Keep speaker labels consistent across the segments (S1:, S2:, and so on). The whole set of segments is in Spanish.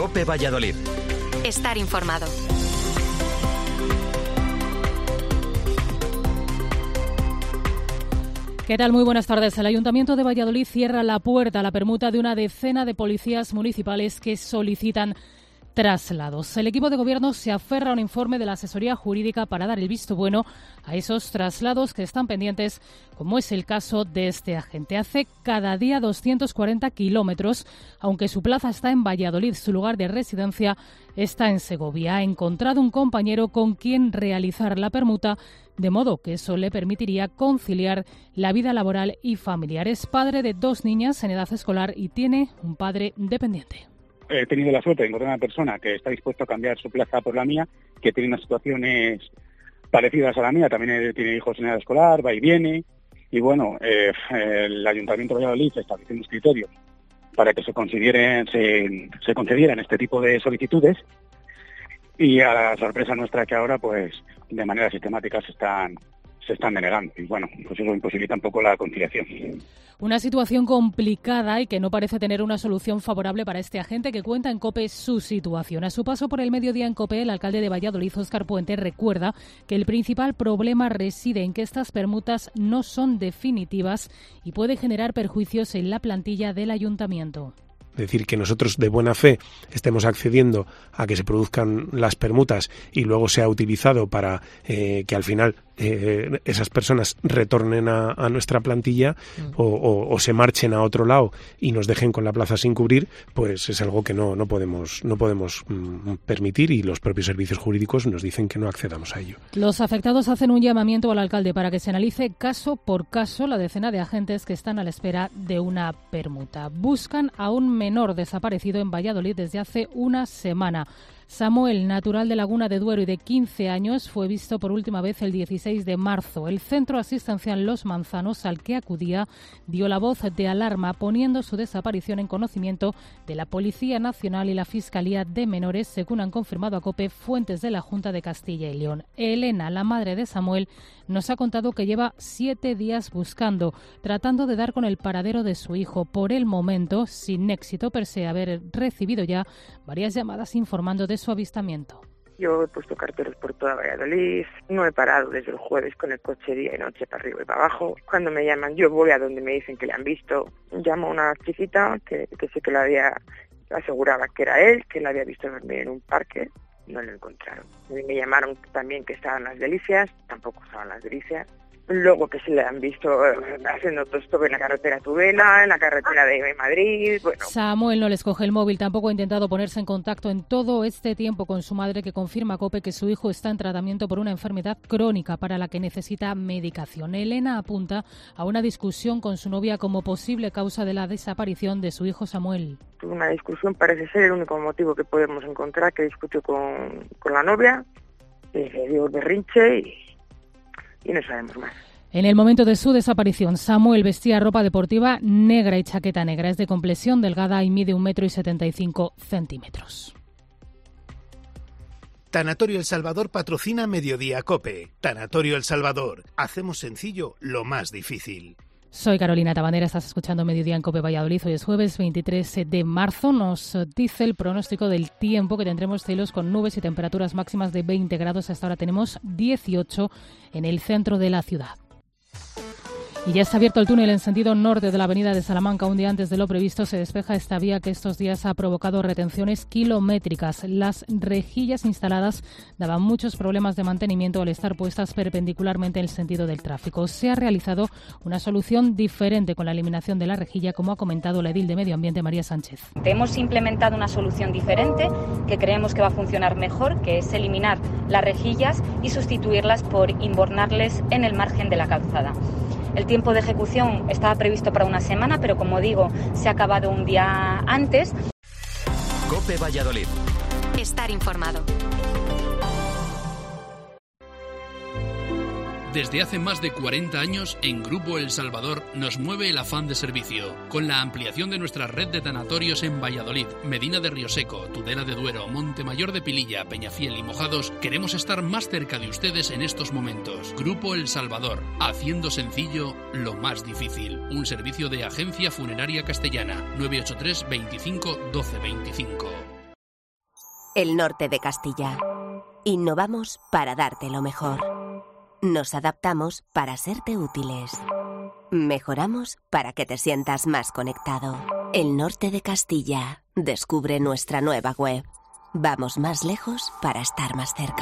S1: COPE Valladolid.
S2: Estar informado.
S3: ¿Qué tal? Muy buenas tardes. El Ayuntamiento de Valladolid cierra la puerta a la permuta de una decena de policías municipales que solicitan traslados. El equipo de gobierno se aferra a un informe de la asesoría jurídica para dar el visto bueno a esos traslados que están pendientes, como es el caso de este agente. Hace cada día 240 kilómetros, aunque su plaza está en Valladolid, su lugar de residencia está en Segovia. Ha encontrado un compañero con quien realizar la permuta, de modo que eso le permitiría conciliar la vida laboral y familiar. Es padre de 2 niñas en edad escolar y tiene un padre dependiente.
S4: He tenido la suerte de encontrar una persona que está dispuesta a cambiar su plaza por la mía, que tiene unas situaciones parecidas a la mía, también tiene hijos en edad escolar, va y viene, y bueno, el Ayuntamiento de Valladolid estableció unos criterios para que se concedieran este tipo de solicitudes, y a la sorpresa nuestra que ahora, pues, de manera sistemática se están denegando, y bueno, pues eso imposibilita un poco la conciliación.
S3: Una situación complicada y que no parece tener una solución favorable para este agente que cuenta en COPE su situación. A su paso por el mediodía en COPE, el alcalde de Valladolid, Óscar Puente, recuerda que el principal problema reside en que estas permutas no son definitivas y puede generar perjuicios en la plantilla del ayuntamiento.
S5: Decir que nosotros de buena fe estemos accediendo a que se produzcan las permutas y luego sea utilizado para que al final esas personas retornen a nuestra plantilla o se marchen a otro lado y nos dejen con la plaza sin cubrir, pues es algo que no podemos permitir, y los propios servicios jurídicos nos dicen que no accedamos a ello.
S3: Los afectados hacen un llamamiento al alcalde para que se analice caso por caso la decena de agentes que están a la espera de una permuta. Buscan a un menor desaparecido en Valladolid desde hace una semana. Samuel, natural de Laguna de Duero y de 15 años, fue visto por última vez el 16 de marzo. El centro asistencial Los Manzanos, al que acudía, dio la voz de alarma, poniendo su desaparición en conocimiento de la Policía Nacional y la Fiscalía de Menores, según han confirmado a COPE fuentes de la Junta de Castilla y León. Elena, la madre de Samuel, nos ha contado que lleva 7 días buscando, tratando de dar con el paradero de su hijo. Por el momento, sin éxito, pese a haber recibido ya varias llamadas informando de su avistamiento.
S6: Yo he puesto carteles por toda Valladolid, no he parado desde el jueves con el coche día y noche para arriba y para abajo. Cuando me llaman, yo voy a donde me dicen que le han visto. Llamo a una chiquita que sé que aseguraba que era él, que la había visto dormir en un parque. No lo encontraron. Me llamaron también que estaban las Delicias, tampoco estaban las Delicias. Luego que se le han visto haciendo autostop en la carretera Tudela, en la carretera de Madrid. Bueno.
S3: Samuel no les coge el móvil, tampoco ha intentado ponerse en contacto en todo este tiempo con su madre, que confirma a COPE que su hijo está en tratamiento por una enfermedad crónica para la que necesita medicación. Elena apunta a una discusión con su novia como posible causa de la desaparición de su hijo Samuel.
S6: Tuve una discusión, parece ser el único motivo que podemos encontrar, que discutió con la novia, le dio el berrinche y no sabemos más.
S3: En el momento de su desaparición, Samuel vestía ropa deportiva negra y chaqueta negra. Es de complexión delgada y mide 1,75 m.
S7: Tanatorio El Salvador patrocina Mediodía COPE. Tanatorio El Salvador. Hacemos sencillo lo más difícil.
S3: Soy Carolina Tabanera, estás escuchando Mediodía en COPE Valladolid. Hoy es jueves 23 de marzo. Nos dice el pronóstico del tiempo que tendremos cielos con nubes y temperaturas máximas de 20 grados. Hasta ahora tenemos 18 en el centro de la ciudad. Y ya está abierto el túnel en sentido norte de la avenida de Salamanca. Un día antes de lo previsto se despeja esta vía que estos días ha provocado retenciones kilométricas. Las rejillas instaladas daban muchos problemas de mantenimiento al estar puestas perpendicularmente en el sentido del tráfico. Se ha realizado una solución diferente con la eliminación de la rejilla, como ha comentado la edil de Medio Ambiente, María Sánchez.
S8: Hemos implementado una solución diferente que creemos que va a funcionar mejor, que es eliminar las rejillas y sustituirlas por imbornarles en el margen de la calzada. El tiempo de ejecución estaba previsto para una semana, pero como digo, se ha acabado un día antes.
S1: COPE Valladolid.
S2: Estar informado.
S9: Desde hace más de 40 años, en Grupo El Salvador nos mueve el afán de servicio, con la ampliación de nuestra red de tanatorios en Valladolid, Medina de Rioseco, Tudela de Duero, Montemayor de Pililla, Peñafiel y Mojados. Queremos estar más cerca de ustedes en estos momentos. Grupo El Salvador, haciendo sencillo lo más difícil. Un servicio de Agencia Funeraria Castellana, 983 25 12 25.
S10: El norte de Castilla. Innovamos para darte lo mejor. Nos adaptamos para serte útiles. Mejoramos para que te sientas más conectado. El norte de Castilla. Descubre nuestra nueva web. Vamos más lejos para estar más cerca.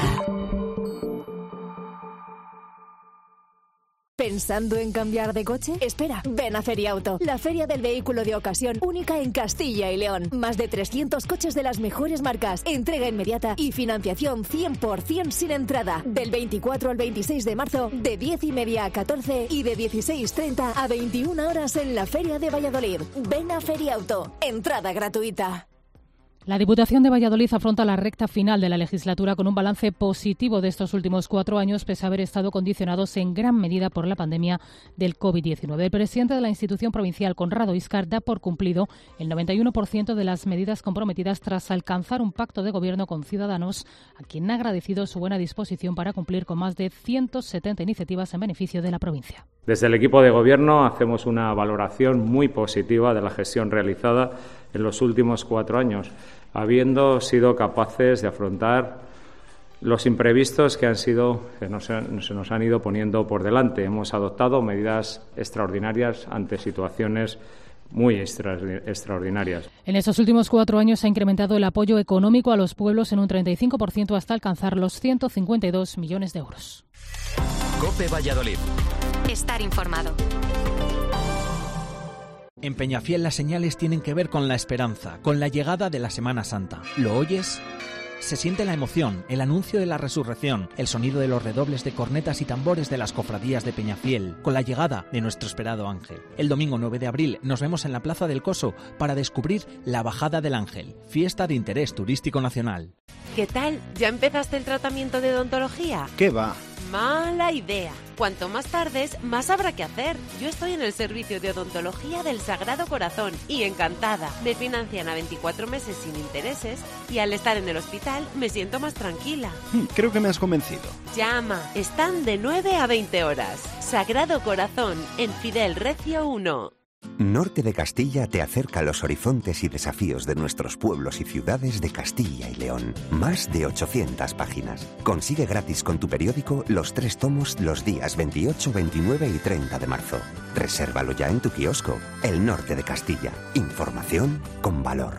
S11: ¿Pensando en cambiar de coche? Espera, ven a Feriauto, la feria del vehículo de ocasión única en Castilla y León. Más de 300 coches de las mejores marcas, entrega inmediata y financiación 100% sin entrada. Del 24 al 26 de marzo, de 10:30 a 14 y de 16:30 a 21 horas en la Feria de Valladolid. Ven a Feriauto, entrada gratuita.
S3: La Diputación de Valladolid afronta la recta final de la legislatura con un balance positivo de estos últimos 4 años, pese a haber estado condicionados en gran medida por la pandemia del COVID-19. El presidente de la institución provincial, Conrado Íscar, da por cumplido el 91% de las medidas comprometidas tras alcanzar un pacto de gobierno con Ciudadanos, a quien ha agradecido su buena disposición para cumplir con más de 170 iniciativas en beneficio de la provincia.
S12: Desde el equipo de gobierno hacemos una valoración muy positiva de la gestión realizada en los últimos 4 años, habiendo sido capaces de afrontar los imprevistos que se nos han ido poniendo por delante. Hemos adoptado medidas extraordinarias ante situaciones muy extraordinarias.
S3: En estos últimos 4 años se ha incrementado el apoyo económico a los pueblos en un 35% hasta alcanzar los 152 millones de euros.
S1: COPE Valladolid.
S2: Estar informado.
S13: En Peñafiel las señales tienen que ver con la esperanza, con la llegada de la Semana Santa. ¿Lo oyes? Se siente la emoción, el anuncio de la resurrección, el sonido de los redobles de cornetas y tambores de las cofradías de Peñafiel, con la llegada de nuestro esperado ángel. El domingo 9 de abril nos vemos en la Plaza del Coso para descubrir la Bajada del Ángel, fiesta de interés turístico nacional.
S14: ¿Qué tal? ¿Ya empezaste el tratamiento de odontología?
S15: ¿Qué va?
S14: Mala idea. Cuanto más tardes, más habrá que hacer. Yo estoy en el servicio de odontología del Sagrado Corazón y encantada. Me financian a 24 meses sin intereses y al estar en el hospital me siento más tranquila.
S15: Creo que me has convencido.
S14: Llama. Están de 9 a 20 horas. Sagrado Corazón, en Fidel Recio 1.
S16: Norte de Castilla te acerca a los horizontes y desafíos de nuestros pueblos y ciudades de Castilla y León. Más de 800 páginas. Consigue gratis con tu periódico los 3 tomos los días 28, 29 y 30 de marzo. Resérvalo ya en tu kiosco. El Norte de Castilla. Información con valor.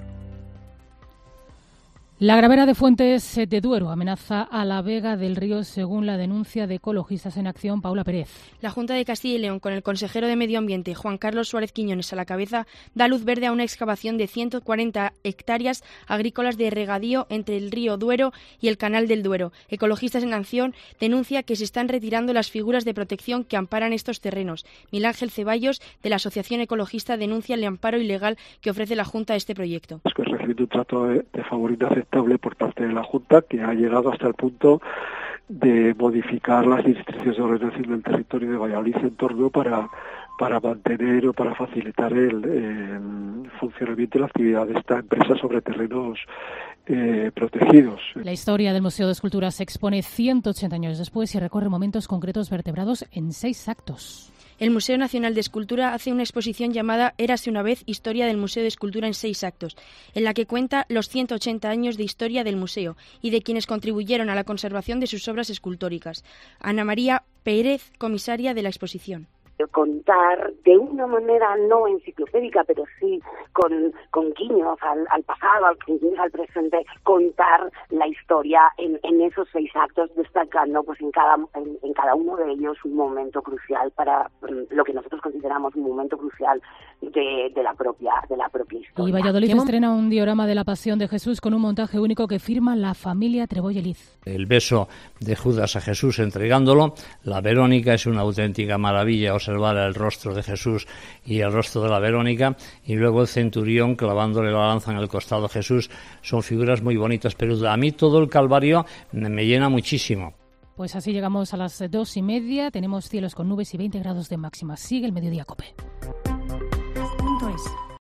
S3: La gravera de Fuentes de Duero amenaza a la vega del río, según la denuncia de Ecologistas en Acción, Paula Pérez.
S17: La Junta de Castilla y León, con el consejero de Medio Ambiente, Juan Carlos Suárez Quiñones, a la cabeza, da luz verde a una excavación de 140 hectáreas agrícolas de regadío entre el río Duero y el canal del Duero. Ecologistas en Acción denuncia que se están retirando las figuras de protección que amparan estos terrenos. Miguel Ángel Ceballos, de la Asociación Ecologista, denuncia el amparo ilegal que ofrece la Junta a este proyecto.
S18: Es que recibiendo un trato de favor inaceptable por parte de la Junta, que ha llegado hasta el punto de modificar las directrices de ordenación del territorio de Valladolid en torno para mantener o para facilitar el funcionamiento y la actividad de esta empresa sobre terrenos protegidos.
S3: La historia del Museo de Escultura se expone 180 años después y recorre momentos concretos vertebrados en 6 actos.
S17: El Museo Nacional de Escultura hace una exposición llamada Érase una vez, historia del Museo de Escultura en 6 actos, en la que cuenta los 180 años de historia del museo y de quienes contribuyeron a la conservación de sus obras escultóricas. Ana María Pérez, comisaria de la exposición.
S19: Contar de una manera no enciclopédica, pero sí con guiños al pasado, al presente, contar la historia en esos 6 actos, destacando pues en cada uno de ellos un momento crucial para lo que nosotros consideramos un momento crucial de la propia historia.
S3: Y Valladolid estrena un diorama de la Pasión de Jesús con un montaje único que firma la familia Trebolleliz.
S20: El beso de Judas a Jesús entregándolo, la Verónica, es una auténtica maravilla observar el rostro de Jesús y el rostro de la Verónica, y luego el centurión clavándole la lanza en el costado a Jesús. Son figuras muy bonitas, pero a mí todo el Calvario me llena muchísimo.
S3: Pues así llegamos a las 2:30, tenemos cielos con nubes y 20 grados de máxima. Sigue el Mediodía COPE.